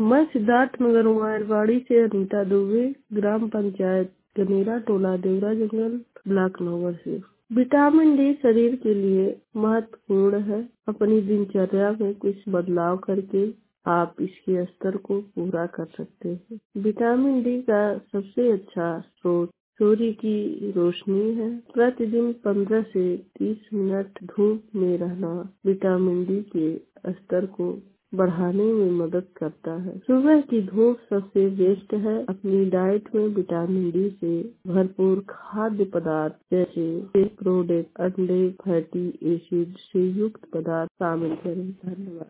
मैं सिद्धार्थ नगर मोबाइलवाड़ी से अनीता दुबे, ग्राम पंचायत गनेरा, टोला देवरा जंगल, ब्लॉक नंबर से। विटामिन डी शरीर के लिए महत्वपूर्ण है। अपनी दिनचर्या में कुछ बदलाव करके आप इसके स्तर को पूरा कर सकते हैं। विटामिन डी का सबसे अच्छा स्रोत सूर्य की रोशनी है। प्रतिदिन 15 से 30 मिनट धूप में रहना विटामिन डी के स्तर को बढ़ाने में मदद करता है। सुबह की धूप सबसे बेस्ट है। अपनी डाइट में विटामिन डी से भरपूर खाद्य पदार्थ जैसे प्रोडक्ट, अंडे, फैटी एसिड से युक्त पदार्थ शामिल करें। धन्यवाद।